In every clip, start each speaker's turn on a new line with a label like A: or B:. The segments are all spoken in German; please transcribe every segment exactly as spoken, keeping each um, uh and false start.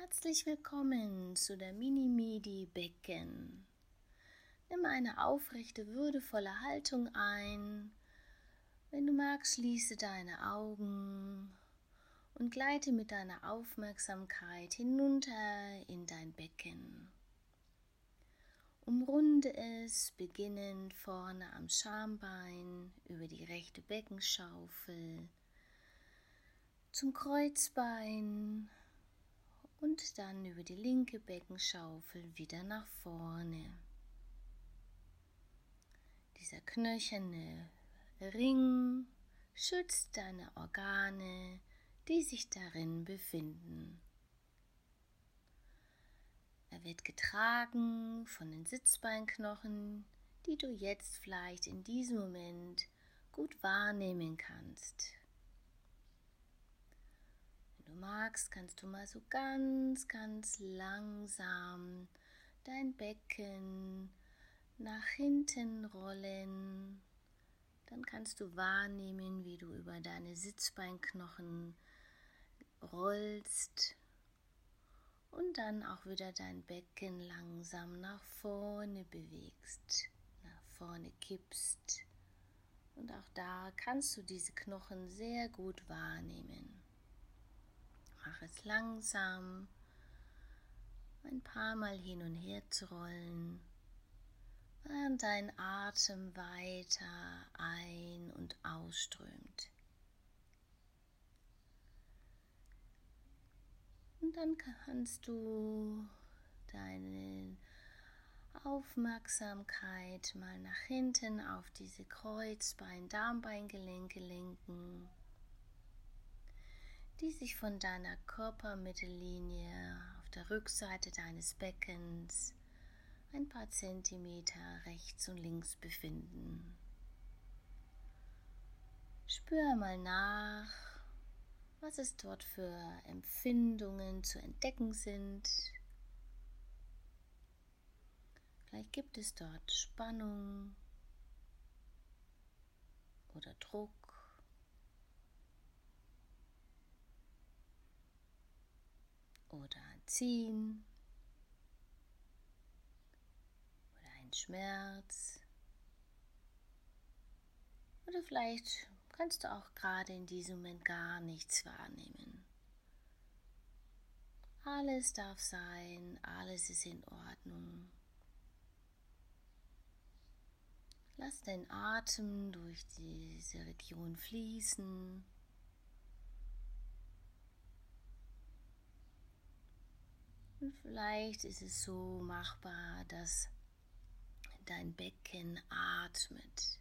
A: Herzlich willkommen zu der Mini-Medi-Becken. Nimm eine aufrechte, würdevolle Haltung ein. Wenn du magst, schließe deine Augen und gleite mit deiner Aufmerksamkeit hinunter in dein Becken. Umrunde es, beginnend vorne am Schambein über die rechte Beckenschaufel zum Kreuzbein und dann über die linke Beckenschaufel wieder nach vorne. Dieser knöcherne Ring schützt deine Organe, die sich darin befinden. Er wird getragen von den Sitzbeinknochen, die du jetzt vielleicht in diesem Moment gut wahrnehmen kannst. Wenn du magst, kannst du mal so ganz, ganz langsam dein Becken nach hinten rollen. Dann kannst du wahrnehmen, wie du über deine Sitzbeinknochen rollst und dann auch wieder dein Becken langsam nach vorne bewegst, nach vorne kippst. Und auch da kannst du diese Knochen sehr gut wahrnehmen. Mach es langsam, ein paar Mal hin und her zu rollen, während dein Atem weiter ein- und ausströmt. Und dann kannst du deine Aufmerksamkeit mal nach hinten auf diese Kreuzbein-Darmbein-Gelenke lenken, die sich von deiner Körpermittellinie auf der Rückseite deines Beckens ein paar Zentimeter rechts und links befinden. Spür mal nach, was es dort für Empfindungen zu entdecken sind. Vielleicht gibt es dort Spannung oder Druck. Oder ein Ziehen oder ein Schmerz. Oder vielleicht kannst du auch gerade in diesem Moment gar nichts wahrnehmen. Alles darf sein, alles ist in Ordnung. Lass deinen Atem durch diese Region fließen. Und vielleicht ist es so machbar, dass dein Becken atmet,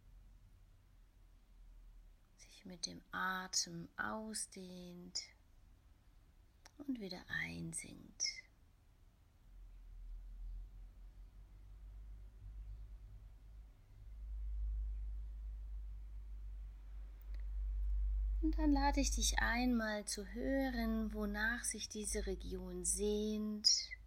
A: sich mit dem Atem ausdehnt und wieder einsinkt. Und dann lade ich dich ein, mal zu hören, wonach sich diese Region sehnt,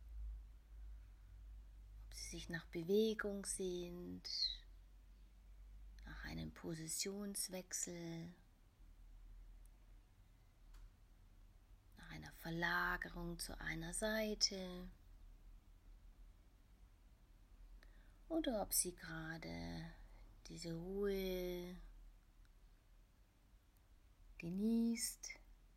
A: ob sie sich nach Bewegung sehnt, nach einem Positionswechsel, nach einer Verlagerung zu einer Seite oder ob sie gerade diese Ruhe genießt.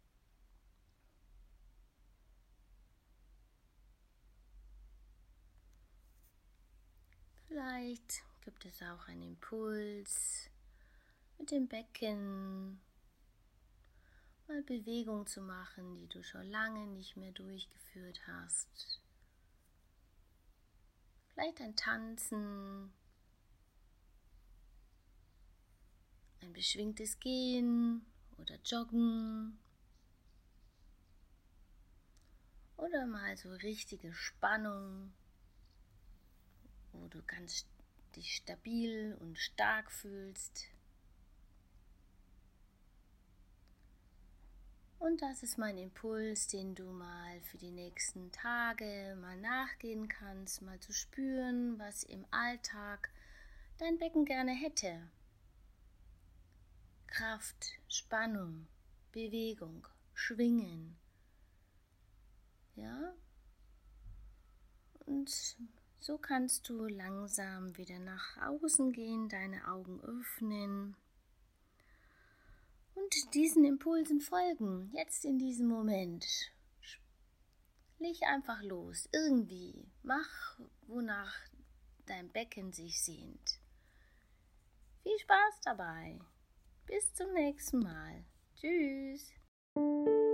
A: Vielleicht gibt es auch einen Impuls, mit dem Becken mal Bewegung zu machen, die du schon lange nicht mehr durchgeführt hast. Vielleicht ein Tanzen, ein beschwingtes Gehen oder Joggen oder mal so richtige Spannung, wo du ganz dich stabil und stark fühlst. Und das ist mein Impuls, den du mal für die nächsten Tage mal nachgehen kannst, mal zu spüren, was im Alltag dein Becken gerne hätte. Kraft, Spannung, Bewegung, Schwingen. Ja, Und so kannst du langsam wieder nach außen gehen, deine Augen öffnen und diesen Impulsen folgen, jetzt in diesem Moment. Leg einfach los, irgendwie. Mach, wonach dein Becken sich sehnt. Viel Spaß dabei. Bis zum nächsten Mal. Tschüss.